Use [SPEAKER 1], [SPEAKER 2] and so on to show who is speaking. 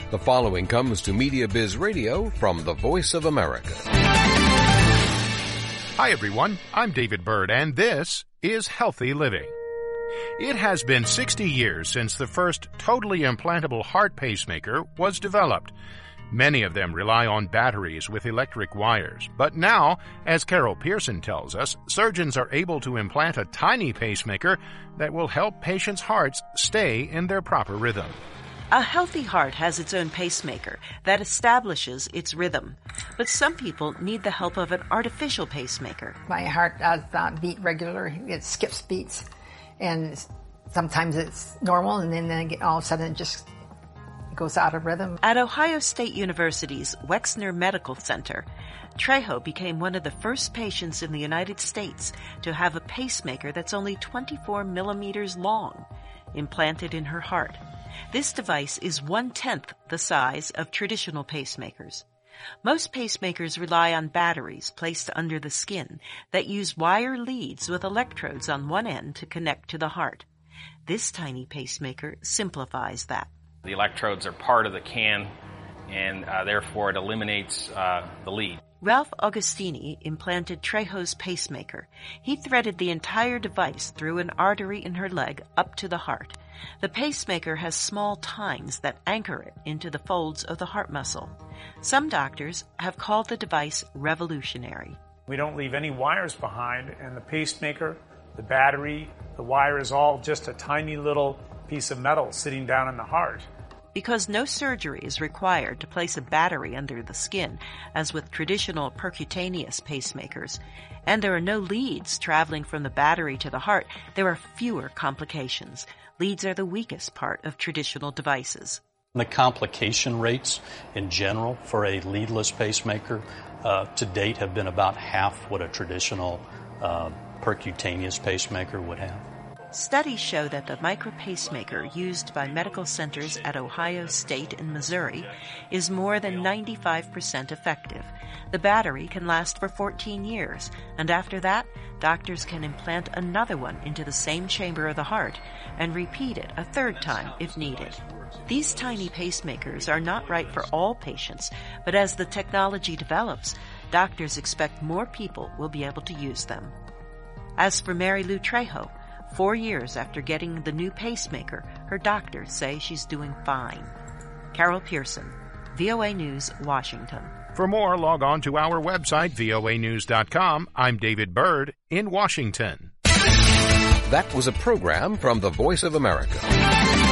[SPEAKER 1] The following comes to Media Biz Radio from the Voice of America.
[SPEAKER 2] Hi, everyone. I'm David Byrd, and this is Healthy Living. It has been 60 years since the first totally implantable heart pacemaker was developed. Many of them rely on batteries with electric wires. But now, as Carol Pearson tells us, surgeons are able to implant a tiny pacemaker that will help patients' hearts stay in their proper rhythm.
[SPEAKER 3] A healthy heart has its own pacemaker that establishes its rhythm. But some people need the help of an artificial pacemaker.
[SPEAKER 4] My heart does not beat regular. It skips beats. And sometimes it's normal, and then all of a sudden it just goes out of rhythm.
[SPEAKER 3] At Ohio State University's Wexner Medical Center, Trejo became one of the first patients in the United States to have a pacemaker that's only 24 millimeters long, implanted in her heart. This device is 1/10 the size of traditional pacemakers. Most pacemakers rely on batteries placed under the skin that use wire leads with electrodes on one end to connect to the heart. This tiny pacemaker simplifies that.
[SPEAKER 5] The electrodes are part of the can, and therefore it eliminates the lead.
[SPEAKER 3] Ralph Augustini implanted Trejo's pacemaker. He threaded the entire device through an artery in her leg up to the heart. The pacemaker has small tines that anchor it into the folds of the heart muscle. Some doctors have called the device revolutionary.
[SPEAKER 6] We don't leave any wires behind, and the pacemaker, the battery, the wire is all just a tiny little piece of metal sitting down in the heart.
[SPEAKER 3] Because no surgery is required to place a battery under the skin, as with traditional percutaneous pacemakers, and there are no leads traveling from the battery to the heart, there are fewer complications. Leads are the weakest part of traditional devices.
[SPEAKER 7] The complication rates in general for a leadless pacemaker to date have been about half what a traditional percutaneous pacemaker would have.
[SPEAKER 3] Studies show that the micro-pacemaker used by medical centers at Ohio State and Missouri is more than 95% effective. The battery can last for 14 years, and after that, doctors can implant another one into the same chamber of the heart and repeat it a third time if needed. These tiny pacemakers are not right for all patients, but as the technology develops, doctors expect more people will be able to use them. As for Mary Lou Trejo, 4 years after getting the new pacemaker, her doctors say she's doing fine. Carol Pearson, VOA News, Washington.
[SPEAKER 2] For more, log on to our website, voanews.com. I'm David Byrd in Washington.
[SPEAKER 1] That was a program from the Voice of America.